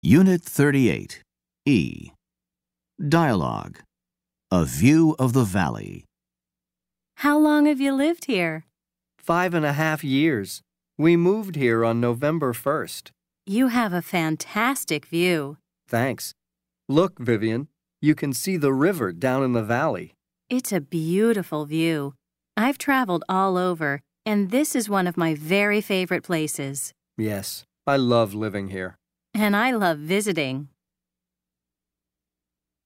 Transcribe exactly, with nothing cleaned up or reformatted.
Unit thirty-eight, E. Dialogue. A view of the valley. How long have you lived here? Five and a half years. We moved here on November first. You have a fantastic view. Thanks. Look, Vivian, you can see the river down in the valley. It's a beautiful view. I've traveled all over, and this is one of my very favorite places. Yes, I love living here. And I love visiting.